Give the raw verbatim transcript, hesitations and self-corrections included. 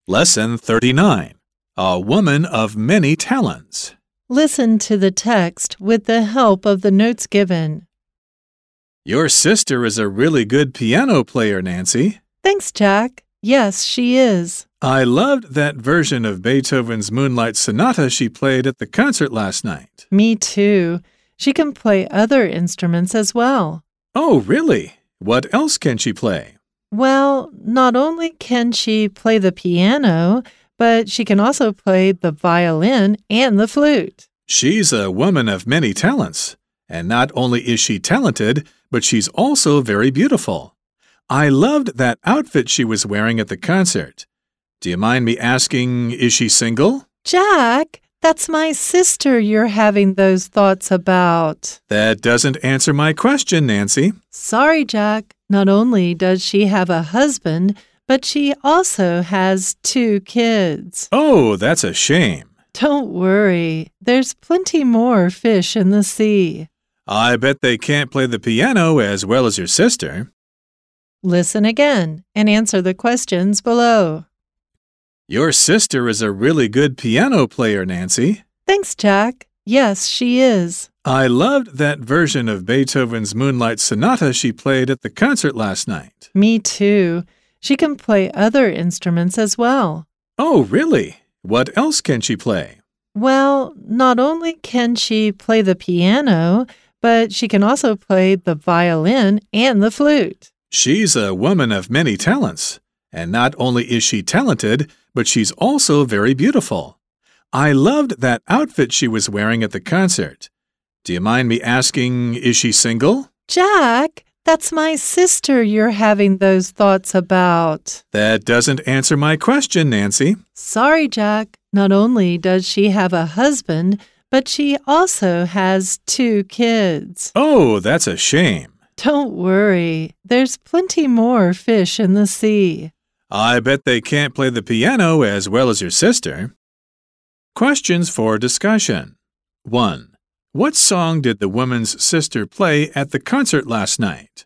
Lesson thirty-nine. A woman of many talents. Listen to the text with the help of the notes given. Your sister is a really good piano player, Nancy. Thanks, Jack. Yes, she is. I loved that version of Beethoven's Moonlight Sonata she played at the concert last night. Me too. She can play other instruments as well. Oh, really? What else can she play? Well, not only can she play the piano, but she can also play the violin and the flute. She's a woman of many talents. And not only is she talented, but she's also very beautiful. I loved that outfit she was wearing at the concert. Do you mind me asking, is she single? Jack, that's my sister you're having those thoughts about. That doesn't answer my question, Nancy. Sorry, Jack. Not only does she have a husband, but she also has two kids. Oh, that's a shame. Don't worry. There's plenty more fish in the sea. I bet they can't play the piano as well as your sister. Listen again and answer the questions below. Your sister is a really good piano player, Nancy. Thanks, Jack. Yes, she is. I loved that version of Beethoven's Moonlight Sonata she played at the concert last night. Me too. She can play other instruments as well. Oh, really? What else can she play? Well, not only can she play the piano, but she can also play the violin and the flute. She's a woman of many talents. And not only is she talented, but she's also very beautiful. I loved that outfit she was wearing at the concert. Do you mind me asking, is she single? Jack, that's my sister you're having those thoughts about. That doesn't answer my question, Nancy. Sorry, Jack. Not only does she have a husband, but she also has two kids. Oh, that's a shame. Don't worry. There's plenty more fish in the sea. I bet they can't play the piano as well as your sister. Questions for discussion. one. What song did the woman's sister play at the concert last night?